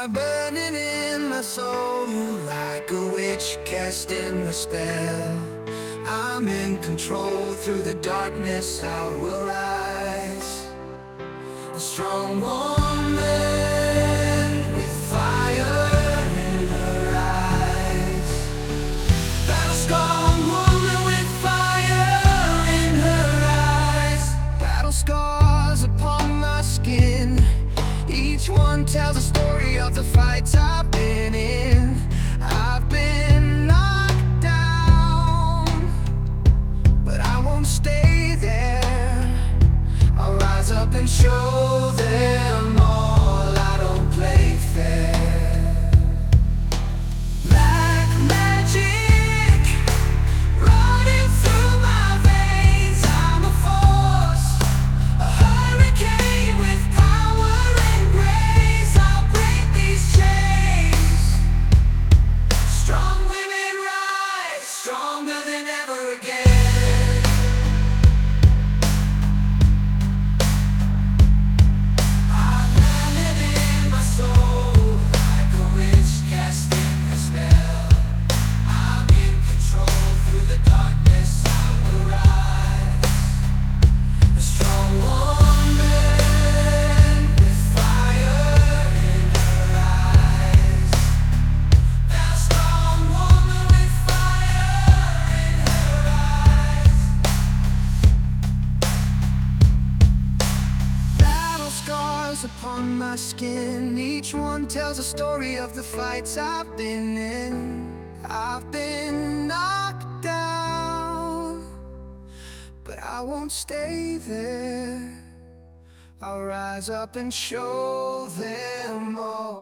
fire burning in my soul, like a witch casting a spell. I'm in control, through the darkness I will rise. A strong woman with fire in her eyes. Battle-scarred woman with fire in her eyes. Battle scars upon my skin, each one tells a story of the fights I've been in. I've been knocked down, but I won't stay there. I'll rise up and show them all I don't play fair. Black magic running through my veins. I'm a force, a hurricane with power and grace. I'll break these chains. Strong women rise, stronger than ever again. Upon my skin, each one tells a story of the fights I've been in. I've been knocked down, but I won't stay there. I'll rise up and show them all